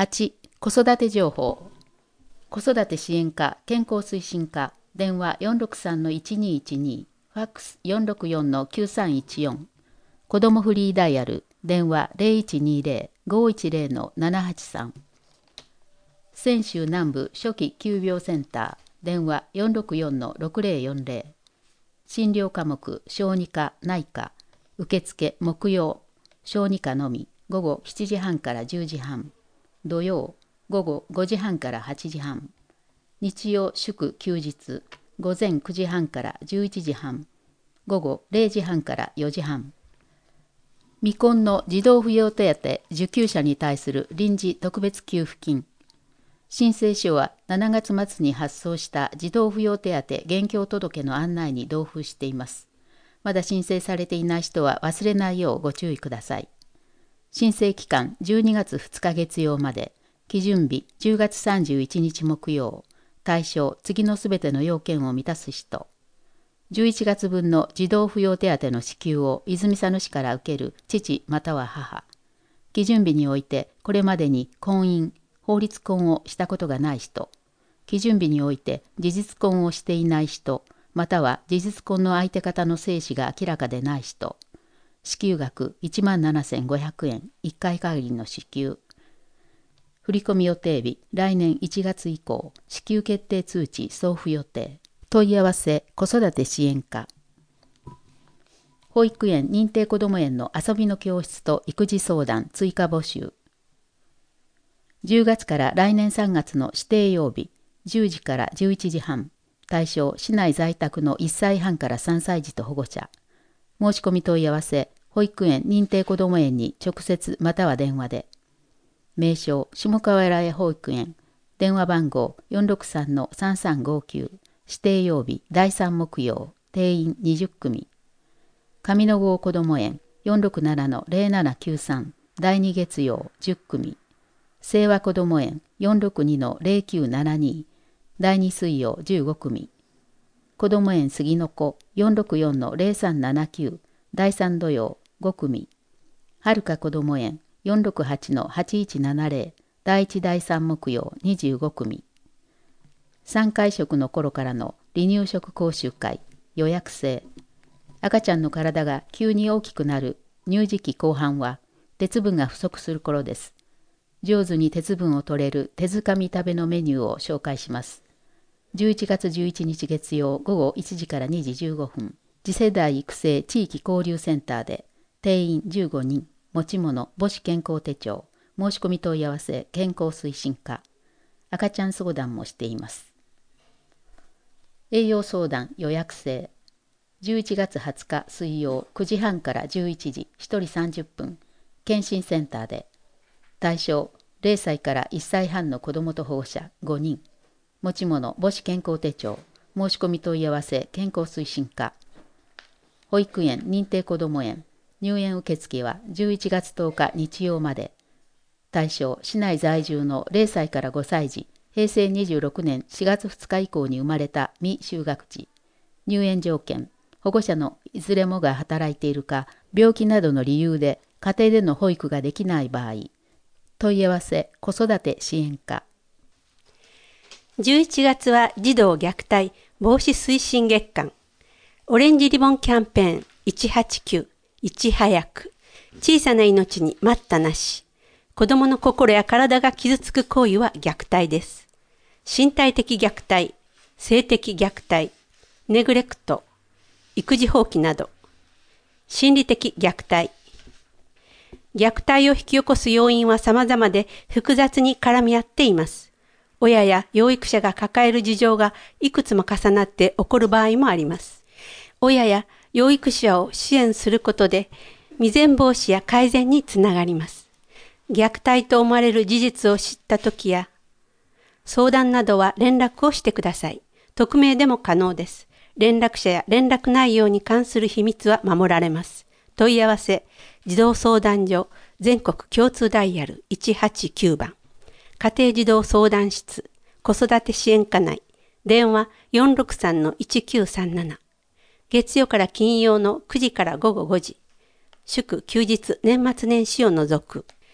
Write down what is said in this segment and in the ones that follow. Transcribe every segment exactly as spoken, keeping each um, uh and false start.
はち、子育て情報。子育て支援課、健康推進課、電話 よんろくさんのいちにいちに、ファックス よんろくよんのきゅうさんいちよん、子どもフリーダイヤル、電話 ゼロいちにゼロ ごいちゼロのななはちさん。泉州南部初期急病センター、電話 よんろくよんのろくゼロよんゼロ。診療科目、小児科、内科、受付、木曜、小児科のみ、午後しちじはんからじゅうじはん。土曜、午後ごじはんからはちじはん。日曜、祝、休日、午前くじはんからじゅういちじはん。午後れいじはんからよじはん。未婚の児童扶養手当受給者に対する臨時特別給付金。申請書はしちがつ末に発送した児童扶養手当現況届の案内に同封しています。まだ申請されていない人は忘れないようご注意ください。申請期間じゅうにがつふつか月曜まで、基準日じゅうがつさんじゅういちにち木曜、対象次のすべての要件を満たす人。じゅういちがつぶんの児童扶養手当の支給を泉佐野市から受ける父または母。基準日においてこれまでに婚姻、法律婚をしたことがない人。基準日において事実婚をしていない人、または事実婚の相手方の生死が明らかでない人。支給額いちまんななせんごひゃくえん、いっかい限りの支給。振込予定日、来年いちがつ以降、支給決定通知送付予定。問い合わせ、子育て支援課。保育園、認定こども園の遊びの教室と育児相談追加募集。じゅうがつから来年さんがつの指定曜日、じゅうじからじゅういちじはん。対象、市内在宅のいっさいはんからさんさい児と保護者。申し込み問い合わせ、保育園認定こども園に直接または電話で。名称、下川原江保育園。電話番号 よんろくさんのさんさんごきゅう。指定曜日、だいさん木曜。定員にじゅっくみ。上野郷こども園 よんろくななのゼロななきゅうさん。だいに月曜じゅっくみ。清和こども園 よんろくにのゼロきゅうななに。だいに水曜じゅうごくみ。こども園杉の子 よんろくよんのゼロさんななきゅう。だいさん土曜ごくみ。はるかこども園 よんろくはちのはちいちななゼロ。だいいちだいさん木曜にじゅうごくみ。さんかい食の頃からの離乳食講習会予約制。赤ちゃんの体が急に大きくなる乳児期後半は鉄分が不足する頃です。上手に鉄分を取れる手づかみ食べのメニューを紹介します。じゅういちがつじゅういちにち月曜午後いちじからにじじゅうごふん、次世代育成地域交流センターで、定員じゅうごにん、持ち物母子健康手帳、申し込み問い合わせ健康推進課、赤ちゃん相談もしています。栄養相談予約制。じゅういちがつはつか水曜くじはんからじゅういちじ、ひとりさんじゅっぷん、健診センターで。対象ゼロさいからいっさいはんの子どもと保護者ごにん。持ち物母子健康手帳、申し込み問い合わせ健康推進課。保育園認定こども園、入園受付はじゅういちがつとおか日曜まで。対象市内在住のゼロさいからごさい児、へいせいにじゅうろくねんしがつふつか以降に生まれた未就学児。入園条件、保護者のいずれもが働いているか、病気などの理由で家庭での保育ができない場合。問い合わせ子育て支援課。 じゅういちがつは児童虐待防止推進月間。オレンジリボンキャンペーンいちはちきゅう、いち早く。小さな命に待ったなし。子供の心や体が傷つく行為は虐待です。身体的虐待、性的虐待、ネグレクト、育児放棄など。心理的虐待。虐待を引き起こす要因は様々で複雑に絡み合っています。親や養育者が抱える事情がいくつも重なって起こる場合もあります。親や養育者を支援することで未然防止や改善につながります。虐待と思われる事実を知ったときや相談などは連絡をしてください。匿名でも可能です。連絡者や連絡内容に関する秘密は守られます。問い合わせ、児童相談所全国共通ダイヤルいちはちきゅうばん。家庭児童相談室、子育て支援課内、電話 よんろくさんのいちきゅうさんなな。月曜から金曜のくじからごごごじ。祝休日年末年始を除く。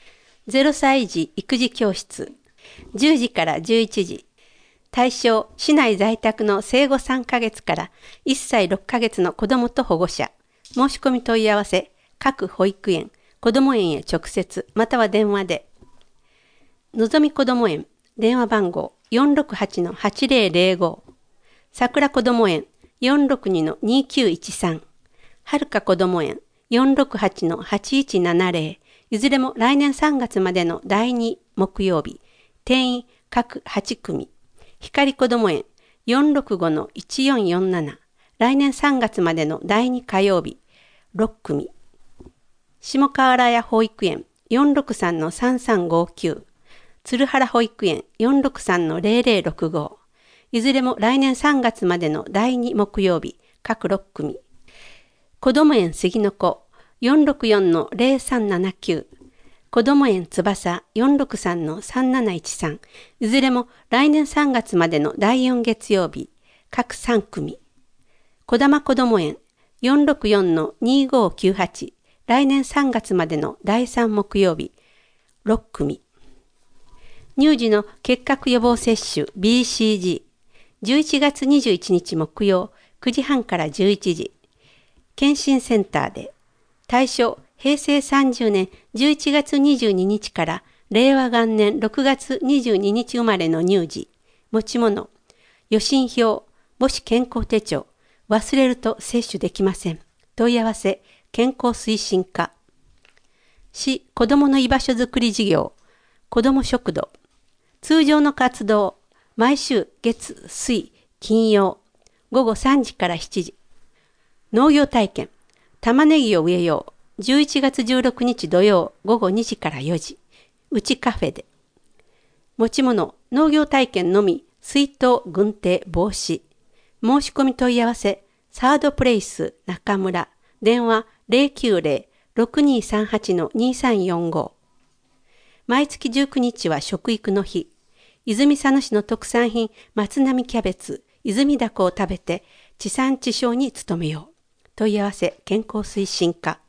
ゼロさい児育児教室、じゅうじからじゅういちじ。対象、市内在宅の生後さんかげつからいっさいろっかげつの子どもと保護者。申し込み問い合わせ、各保育園、こども園へ直接、または電話で。のぞみこども園、電話番号 よんろくはちのはちぜろぜろご。さくらこども園 よんろくにのにきゅういちさん。はるかこども園 よんろくはちのはちいちななぜろ。いずれも来年さんがつまでのだいに木曜日。定員各はちくみ。光こども園 よんろくごのいちよんよんなな。来年さんがつまでのだいに火曜日。ろっくみ。下河原屋保育園 よんろくさんのさんさんごきゅう。鶴原保育園 よんろくさんのぜろぜろろくご。いずれも来年さんがつまでのだいに木曜日。各ろっくみ。こども園杉の子 よんろくよんのぜろさんななきゅう。こども園翼 よんろくさんのさんなないちさん。いずれも来年さんがつまでのだいよん月曜日。各さんくみ。こだまこども園 よんろくよんのにごきゅうはち。来年さんがつまでのだいさん木曜日。ろっくみ。乳児の結核予防接種 ビーシージー。じゅういちがつにじゅういちにち木曜くじはんからじゅういちじ。検診センターで。対象、へいせいさんじゅうねんじゅういちがつにじゅうににちかられいわがんねんろくがつにじゅうににち生まれの乳児。持ち物、予診票、母子健康手帳、忘れると接種できません。問い合わせ、健康推進課。市子どもの居場所づくり事業、子ども食堂。通常の活動、毎週月、水、金曜、ごごさんじからしちじ。農業体験、玉ねぎを植えよう。じゅういちがつじゅうろくにち土曜ごごにじからよじ。うちカフェで。持ち物、農業体験のみ、水筒、軍手、帽子。申し込み問い合わせ、サードプレイス中村。電話ぜろきゅうぜろろくにさんはちのにさんよんご。毎月じゅうくにちは食育の日。泉佐野市の特産品、松並キャベツ、泉だこを食べて、地産地消に努めよう。問い合わせ、健康推進課。